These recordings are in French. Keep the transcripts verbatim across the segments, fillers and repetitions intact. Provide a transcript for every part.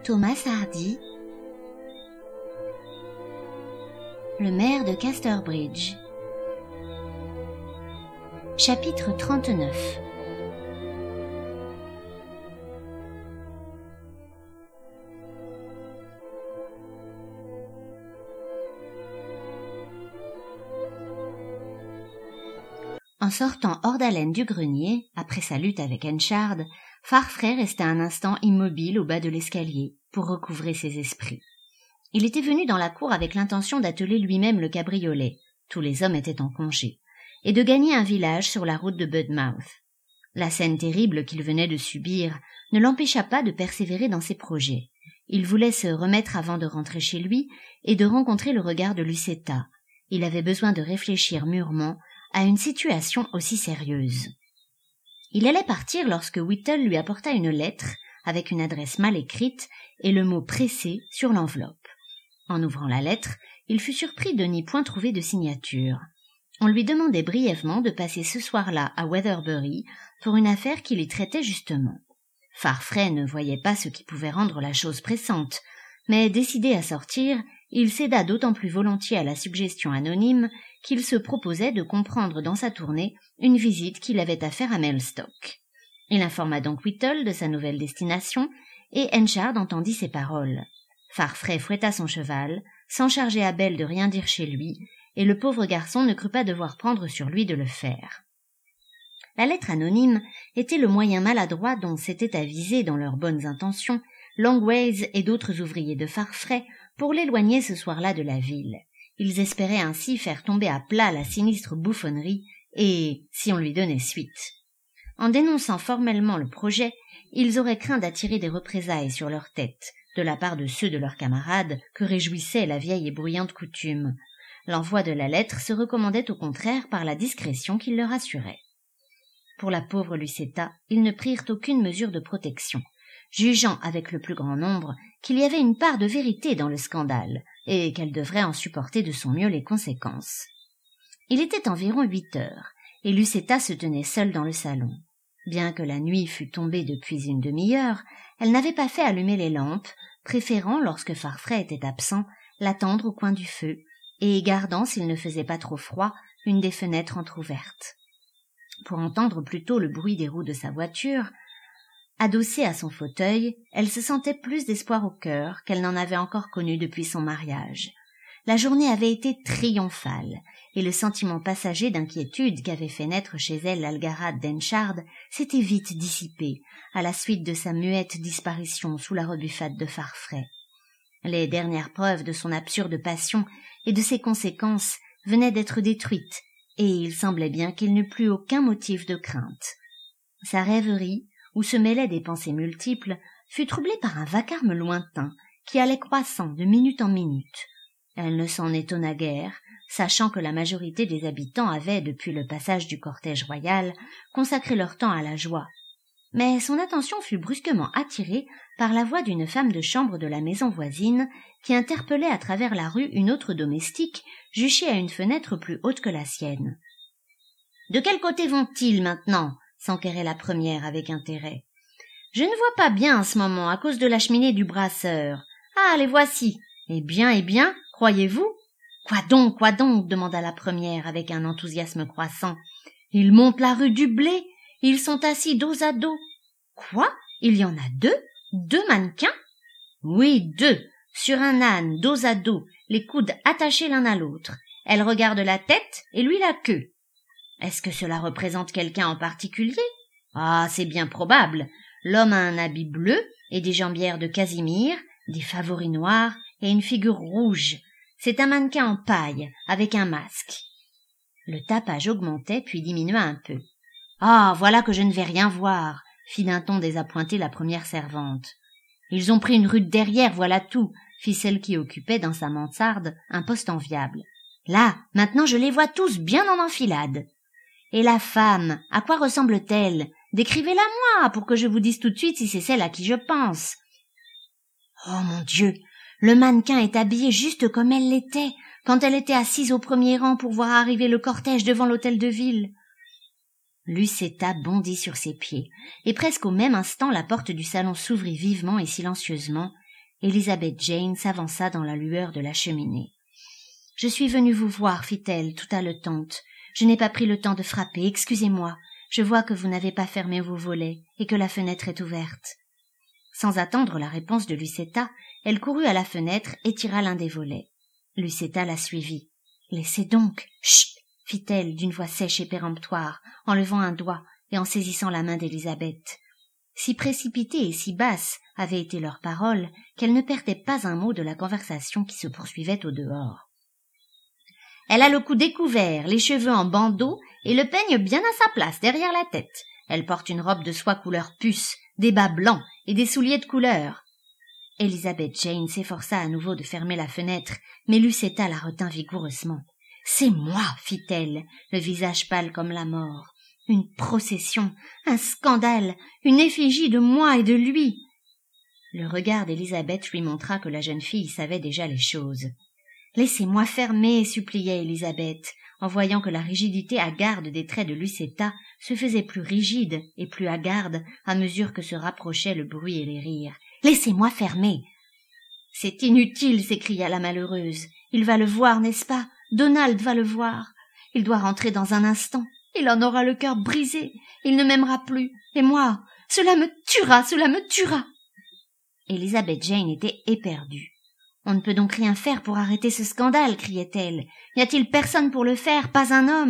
Thomas Hardy, le maire de Casterbridge. Chapitre trente-neuf. En sortant hors d'haleine du grenier, après sa lutte avec Henchard, Farfrae restait un instant immobile au bas de l'escalier, pour recouvrer ses esprits. Il était venu dans la cour avec l'intention d'atteler lui-même le cabriolet, tous les hommes étaient en congé, et de gagner un village sur la route de Budmouth. La scène terrible qu'il venait de subir ne l'empêcha pas de persévérer dans ses projets. Il voulait se remettre avant de rentrer chez lui et de rencontrer le regard de Lucetta. Il avait besoin de réfléchir mûrement à une situation aussi sérieuse. Il allait partir lorsque Whittle lui apporta une lettre avec une adresse mal écrite et le mot « pressé » sur l'enveloppe. En ouvrant la lettre, il fut surpris de n'y point trouver de signature. On lui demandait brièvement de passer ce soir-là à Weatherbury pour une affaire qui les traitait justement. Farfrae ne voyait pas ce qui pouvait rendre la chose pressante, mais décidé à sortir, il céda d'autant plus volontiers à la suggestion anonyme qu'il se proposait de comprendre dans sa tournée une visite qu'il avait à faire à Mellstock. Il informa donc Whittle de sa nouvelle destination, et Henchard entendit ses paroles. Farfrae fouetta son cheval, sans charger Abel de rien dire chez lui, et le pauvre garçon ne crut pas devoir prendre sur lui de le faire. La lettre anonyme était le moyen maladroit dont s'étaient avisés dans leurs bonnes intentions Longways et d'autres ouvriers de Farfrae pour l'éloigner ce soir-là de la ville. Ils espéraient ainsi faire tomber à plat la sinistre bouffonnerie, et si on lui donnait suite. En dénonçant formellement le projet, ils auraient craint d'attirer des représailles sur leur tête, de la part de ceux de leurs camarades que réjouissait la vieille et bruyante coutume. L'envoi de la lettre se recommandait au contraire par la discrétion qu'il leur assurait. Pour la pauvre Lucetta, ils ne prirent aucune mesure de protection, jugeant avec le plus grand nombre qu'il y avait une part de vérité dans le scandale, et qu'elle devrait en supporter de son mieux les conséquences. Il était environ huit heures, et Lucetta se tenait seule dans le salon. Bien que la nuit fût tombée depuis une demi-heure, elle n'avait pas fait allumer les lampes, préférant, lorsque Farfrae était absent, l'attendre au coin du feu, et gardant, s'il ne faisait pas trop froid, une des fenêtres entr'ouvertes. Pour entendre plutôt le bruit des roues de sa voiture, adossée à son fauteuil, elle se sentait plus d'espoir au cœur qu'elle n'en avait encore connu depuis son mariage. La journée avait été triomphale, et le sentiment passager d'inquiétude qu'avait fait naître chez elle l'algarade d'Henchard s'était vite dissipé, à la suite de sa muette disparition sous la rebuffade de Farfrae. Les dernières preuves de son absurde passion et de ses conséquences venaient d'être détruites, et il semblait bien qu'il n'eût plus aucun motif de crainte. Sa rêverie, où se mêlaient des pensées multiples, fut troublée par un vacarme lointain qui allait croissant de minute en minute. Elle ne s'en étonna guère, sachant que la majorité des habitants avaient, depuis le passage du cortège royal, consacré leur temps à la joie. Mais son attention fut brusquement attirée par la voix d'une femme de chambre de la maison voisine qui interpellait à travers la rue une autre domestique juchée à une fenêtre plus haute que la sienne. « De quel côté vont-ils maintenant ?» s'enquérait la première avec intérêt. « Je ne vois pas bien en ce moment à cause de la cheminée du brasseur. Ah, les voici. Eh bien, eh bien, croyez-vous ?»« Quoi donc, quoi donc ?» demanda la première avec un enthousiasme croissant. « Ils montent la rue du Blé. Ils sont assis dos à dos. »« Quoi ? Il y en a deux ? Deux mannequins ?»« Oui, deux, sur un âne, dos à dos, les coudes attachés l'un à l'autre. Elle regarde la tête et lui la queue. Est-ce que cela représente quelqu'un en particulier ? Ah, c'est bien probable. L'homme a un habit bleu et des jambières de casimir, des favoris noirs et une figure rouge. C'est un mannequin en paille, avec un masque. » Le tapage augmentait puis diminua un peu. « Ah, voilà que je ne vais rien voir !» fit d'un ton désappointé la première servante. « Ils ont pris une rue de derrière, voilà tout !» fit celle qui occupait dans sa mansarde un poste enviable. « Là, maintenant je les vois tous bien en enfilade. » « Et la femme, à quoi ressemble-t-elle ? Décrivez-la moi, pour que je vous dise tout de suite si c'est celle à qui je pense. »« Oh mon Dieu, le mannequin est habillé juste comme elle l'était, quand elle était assise au premier rang pour voir arriver le cortège devant l'hôtel de ville. » Lucetta bondit sur ses pieds, et presque au même instant la porte du salon s'ouvrit vivement et silencieusement, Elizabeth Jane s'avança dans la lueur de la cheminée. « Je suis venue vous voir, fit-elle, tout haletante. Je n'ai pas pris le temps de frapper, excusez-moi. Je vois que vous n'avez pas fermé vos volets et que la fenêtre est ouverte. » Sans attendre la réponse de Lucetta, elle courut à la fenêtre et tira l'un des volets. Lucetta la suivit. « Laissez donc, chut !» fit-elle d'une voix sèche et péremptoire, en levant un doigt et en saisissant la main d'Élisabeth. Si précipitées et si basses avaient été leurs paroles qu'elles ne perdaient pas un mot de la conversation qui se poursuivait au dehors. Elle a le cou découvert, les cheveux en bandeau et le peigne bien à sa place derrière la tête. Elle porte une robe de soie couleur puce, des bas blancs et des souliers de couleur. Elizabeth Jane s'efforça à nouveau de fermer la fenêtre, mais Lucetta la retint vigoureusement. « C'est moi, fit-elle, le visage pâle comme la mort. Une procession, un scandale, une effigie de moi et de lui. » Le regard d'Élisabeth lui montra que la jeune fille savait déjà les choses. « Laissez-moi fermer, suppliait Élisabeth, en voyant que la rigidité hagarde des traits de Lucetta se faisait plus rigide et plus hagarde à mesure que se rapprochaient le bruit et les rires. « Laissez-moi fermer !»« C'est inutile, s'écria la malheureuse. Il va le voir, n'est-ce pas? Donald va le voir. Il doit rentrer dans un instant. Il en aura le cœur brisé. Il ne m'aimera plus. Et moi, cela me tuera, cela me tuera !» Elizabeth Jane était éperdue. « On ne peut donc rien faire pour arrêter ce scandale, criait-elle. N'y a-t-il personne pour le faire, pas un homme ?»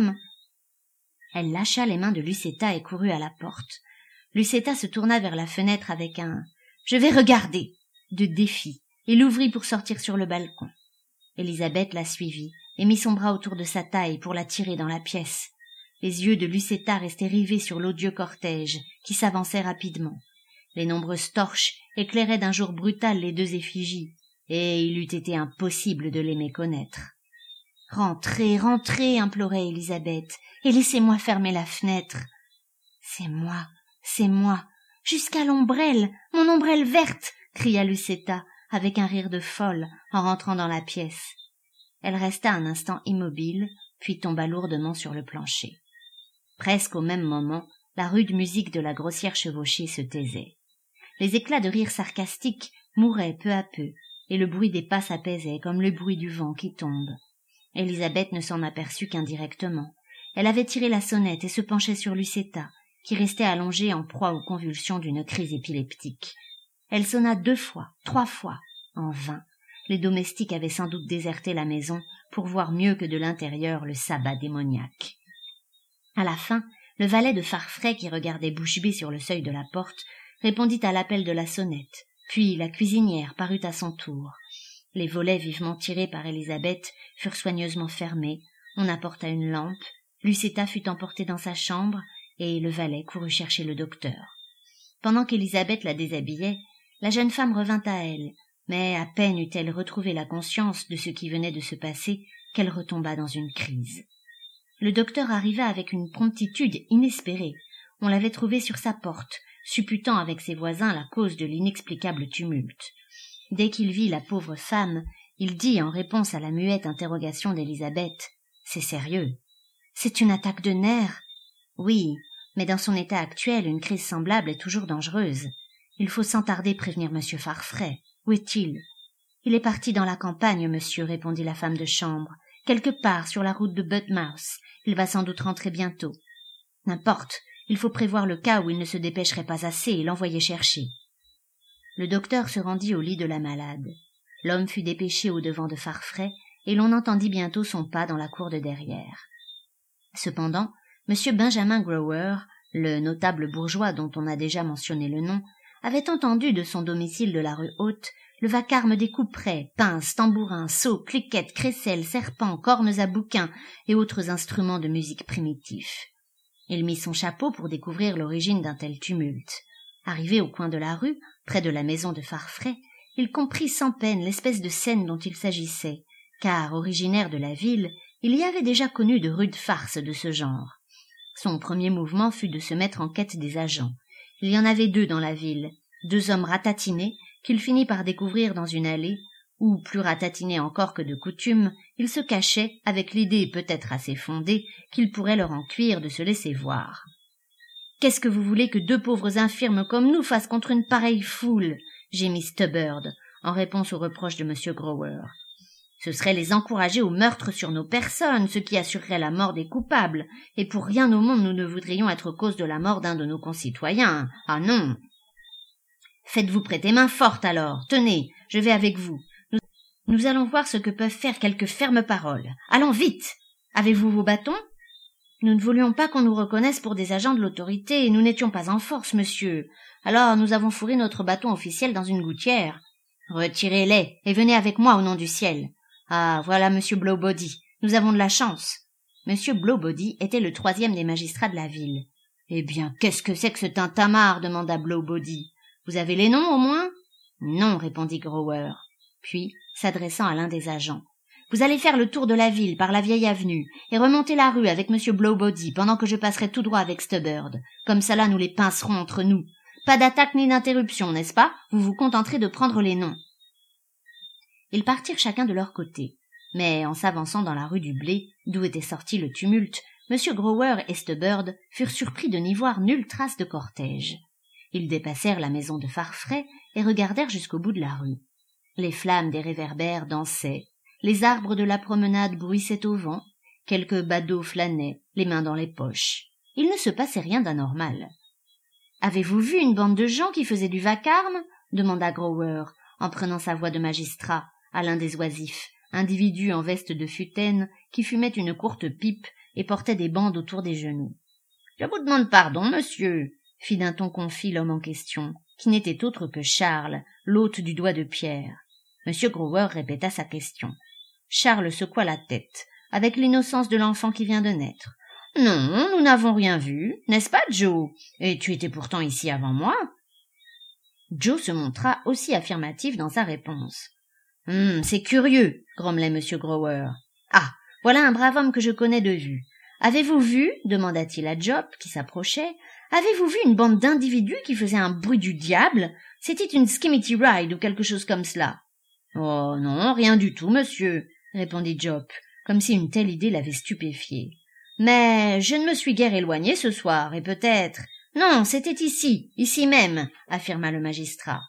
Elle lâcha les mains de Lucetta et courut à la porte. Lucetta se tourna vers la fenêtre avec un « Je vais regarder !» de défi et l'ouvrit pour sortir sur le balcon. Élisabeth la suivit et mit son bras autour de sa taille pour la tirer dans la pièce. Les yeux de Lucetta restaient rivés sur l'odieux cortège qui s'avançait rapidement. Les nombreuses torches éclairaient d'un jour brutal les deux effigies, et il eût été impossible de les méconnaître. « Rentrez, rentrez, implorait Élisabeth, et laissez-moi fermer la fenêtre. »« C'est moi, c'est moi, jusqu'à l'ombrelle, mon ombrelle verte !» cria Lucetta, avec un rire de folle, en rentrant dans la pièce. Elle resta un instant immobile, puis tomba lourdement sur le plancher. Presque au même moment, la rude musique de la grossière chevauchée se taisait. Les éclats de rire sarcastiques mouraient peu à peu, et le bruit des pas s'apaisait comme le bruit du vent qui tombe. Élisabeth ne s'en aperçut qu'indirectement. Elle avait tiré la sonnette et se penchait sur Lucetta, qui restait allongée en proie aux convulsions d'une crise épileptique. Elle sonna deux fois, trois fois, en vain. Les domestiques avaient sans doute déserté la maison pour voir mieux que de l'intérieur le sabbat démoniaque. À la fin, le valet de Farfrae, qui regardait bouche bée sur le seuil de la porte, répondit à l'appel de la sonnette. Puis la cuisinière parut à son tour. Les volets vivement tirés par Élisabeth furent soigneusement fermés. On apporta une lampe. Lucetta fut emportée dans sa chambre et le valet courut chercher le docteur. Pendant qu'Élisabeth la déshabillait, la jeune femme revint à elle, mais à peine eut-elle retrouvé la conscience de ce qui venait de se passer qu'elle retomba dans une crise. Le docteur arriva avec une promptitude inespérée. On l'avait trouvé sur sa porte, supputant avec ses voisins la cause de l'inexplicable tumulte. Dès qu'il vit la pauvre femme, il dit en réponse à la muette interrogation d'Élisabeth : « C'est sérieux. C'est une attaque de nerfs. Oui, mais dans son état actuel, une crise semblable est toujours dangereuse. Il faut sans tarder prévenir monsieur Farfrae. Où est-il ? » « Il est parti dans la campagne, monsieur, répondit la femme de chambre. Quelque part sur la route de Budmouth. Il va sans doute rentrer bientôt. N'importe, il faut prévoir le cas où il ne se dépêcherait pas assez et l'envoyer chercher. Le docteur se rendit au lit de la malade. L'homme fut dépêché au-devant de Farfrae, et l'on entendit bientôt son pas dans la cour de derrière. Cependant, M. Benjamin Grower, le notable bourgeois dont on a déjà mentionné le nom, avait entendu de son domicile de la rue Haute le vacarme des couperets, pinces, tambourins, seaux, cliquettes, crécelles, serpents, cornes à bouquins et autres instruments de musique primitifs. Il mit son chapeau pour découvrir l'origine d'un tel tumulte. Arrivé au coin de la rue, près de la maison de Farfrae, il comprit sans peine l'espèce de scène dont il s'agissait, car, originaire de la ville, il y avait déjà connu de rudes farces de ce genre. Son premier mouvement fut de se mettre en quête des agents. Il y en avait deux dans la ville, deux hommes ratatinés, qu'il finit par découvrir dans une allée, où, plus ratatinés encore que de coutume, ils se cachaient, avec l'idée peut-être assez fondée qu'il pourrait leur en cuire de se laisser voir. « Qu'est-ce que vous voulez que deux pauvres infirmes comme nous fassent contre une pareille foule ?» gémit Stubberd, en réponse aux reproches de M. Grower. Ce serait les encourager au meurtre sur nos personnes, ce qui assurerait la mort des coupables, et pour rien au monde nous ne voudrions être cause de la mort d'un de nos concitoyens. Ah non. Faites-vous prêter main forte alors. Tenez, je vais avec vous. Nous, nous allons voir ce que peuvent faire quelques fermes paroles. Allons vite. Avez-vous vos bâtons? Nous ne voulions pas qu'on nous reconnaisse pour des agents de l'autorité, et nous n'étions pas en force, monsieur. Alors nous avons fourré notre bâton officiel dans une gouttière. Retirez-les, et venez avec moi au nom du ciel. Ah, voilà monsieur Blowbody. Nous avons de la chance. Monsieur Blowbody était le troisième des magistrats de la ville. Eh bien, qu'est-ce que c'est que ce tintamarre? Demanda Blowbody. Vous avez les noms, au moins? Non, répondit Grower. Puis, s'adressant à l'un des agents. Vous allez faire le tour de la ville par la vieille avenue et remonter la rue avec monsieur Blowbody pendant que je passerai tout droit avec Stubbird. Comme ça là, nous les pincerons entre nous. Pas d'attaque ni d'interruption, n'est-ce pas? Vous vous contenterez de prendre les noms. Ils partirent chacun de leur côté. Mais en s'avançant dans la rue du Blé, d'où était sorti le tumulte, M. Grower et Stubbird furent surpris de n'y voir nulle trace de cortège. Ils dépassèrent la maison de Farfrae et regardèrent jusqu'au bout de la rue. Les flammes des réverbères dansaient, les arbres de la promenade bruissaient au vent, quelques badauds flânaient, les mains dans les poches. Il ne se passait rien d'anormal. « Avez-vous vu une bande de gens qui faisaient du vacarme ?» demanda Grower, en prenant sa voix de magistrat, à l'un des oisifs, individu en veste de futaine qui fumait une courte pipe et portait des bandes autour des genoux. « Je vous demande pardon, monsieur !» fit d'un ton confit l'homme en question, qui n'était autre que Charles, l'hôte du doigt de pierre. M. Grower répéta sa question. Charles secoua la tête, avec l'innocence de l'enfant qui vient de naître. « Non, nous n'avons rien vu, n'est-ce pas, Joe? Et tu étais pourtant ici avant moi. » Joe se montra aussi affirmatif dans sa réponse. Hum, c'est curieux, grommelait M. Grower. Ah, voilà un brave homme que je connais de vue. Avez-vous vu, demanda-t-il à Job, qui s'approchait, avez-vous vu une bande d'individus qui faisaient un bruit du diable? C'était une Skimity Ride ou quelque chose comme cela. Oh non, rien du tout, monsieur, répondit Job, comme si une telle idée l'avait stupéfié. Mais je ne me suis guère éloigné ce soir, et peut-être... Non, c'était ici, ici même, affirma le magistrat.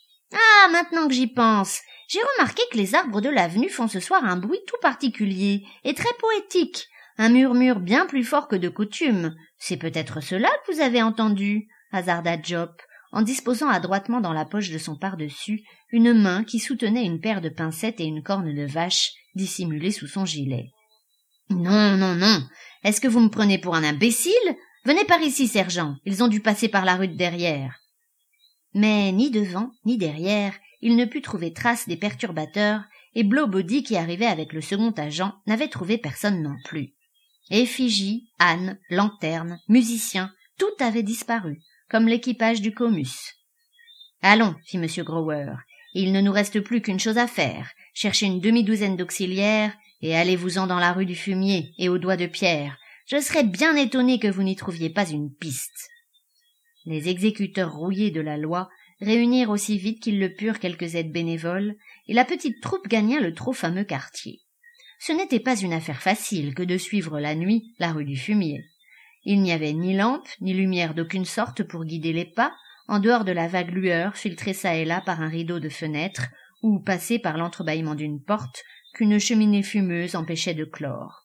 Ah, maintenant que j'y pense, j'ai remarqué que les arbres de l'avenue font ce soir un bruit tout particulier et très poétique, un murmure bien plus fort que de coutume. C'est peut-être cela que vous avez entendu, hasarda Job, en disposant adroitement dans la poche de son pardessus une main qui soutenait une paire de pincettes et une corne de vache dissimulée sous son gilet. Non, non, non. Est-ce que vous me prenez pour un imbécile? Venez par ici, sergent. Ils ont dû passer par la rue de derrière. Mais ni devant, ni derrière, il ne put trouver trace des perturbateurs, et Blowbody, qui arrivait avec le second agent, n'avait trouvé personne non plus. Effigie, âne, lanterne, musiciens, tout avait disparu, comme l'équipage du Comus. « Allons, fit M. Grower, il ne nous reste plus qu'une chose à faire, cherchez une demi-douzaine d'auxiliaires, et allez-vous-en dans la rue du Fumier et au Doigt de Pierre. Je serais bien étonné que vous n'y trouviez pas une piste. » Les exécuteurs rouillés de la loi réunirent aussi vite qu'ils le purent quelques aides bénévoles, et la petite troupe gagna le trop fameux quartier. Ce n'était pas une affaire facile que de suivre la nuit la rue du Fumier. Il n'y avait ni lampe, ni lumière d'aucune sorte pour guider les pas, en dehors de la vague lueur filtrée çà et là par un rideau de fenêtres, ou passée par l'entrebâillement d'une porte qu'une cheminée fumeuse empêchait de clore.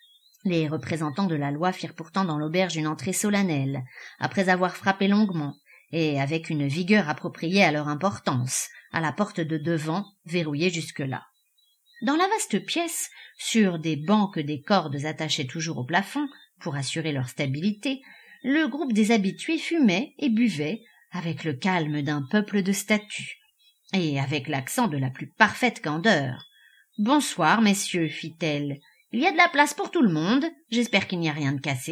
Les représentants de la loi firent pourtant dans l'auberge une entrée solennelle, après avoir frappé longuement, et avec une vigueur appropriée à leur importance, à la porte de devant, verrouillée jusque-là. Dans la vaste pièce, sur des bancs que des cordes attachaient toujours au plafond, pour assurer leur stabilité, le groupe des habitués fumait et buvait, avec le calme d'un peuple de statues, et avec l'accent de la plus parfaite candeur. « Bonsoir, messieurs, fit-elle. Il y a de la place pour tout le monde. J'espère qu'il n'y a rien de cassé. »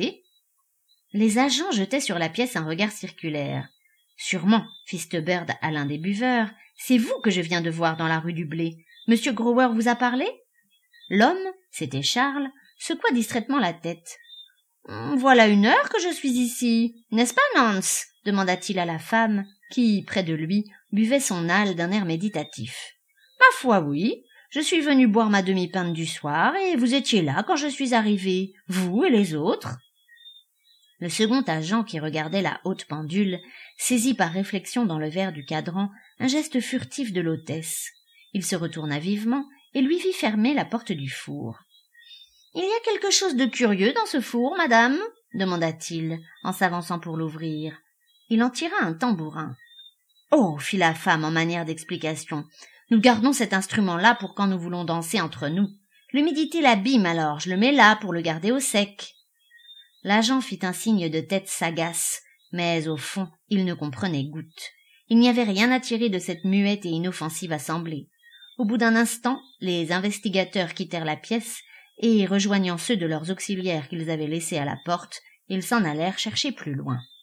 Les agents jetaient sur la pièce un regard circulaire. « Sûrement, fit Stubbird à l'un des buveurs, c'est vous que je viens de voir dans la rue du Blé. Monsieur Grower vous a parlé ?» L'homme, c'était Charles, secoua distraitement la tête. « Voilà une heure que je suis ici, n'est-ce pas, Nance ?» demanda-t-il à la femme, qui, près de lui, buvait son âle d'un air méditatif. « Ma foi, oui. Je suis venu boire ma demi-pinte du soir, et vous étiez là quand je suis arrivé, vous et les autres. » Le second agent, qui regardait la haute pendule, saisit par réflexion dans le verre du cadran un geste furtif de l'hôtesse. Il se retourna vivement et lui fit fermer la porte du four. « Il y a quelque chose de curieux dans ce four, madame ?» demanda-t-il, en s'avançant pour l'ouvrir. Il en tira un tambourin. « Oh !» fit la femme en manière d'explication. « Nous gardons cet instrument-là pour quand nous voulons danser entre nous. L'humidité l'abîme, alors je le mets là pour le garder au sec. » L'agent fit un signe de tête sagace, mais au fond, il ne comprenait goutte. Il n'y avait rien à tirer de cette muette et inoffensive assemblée. Au bout d'un instant, les investigateurs quittèrent la pièce et, rejoignant ceux de leurs auxiliaires qu'ils avaient laissés à la porte, ils s'en allèrent chercher plus loin.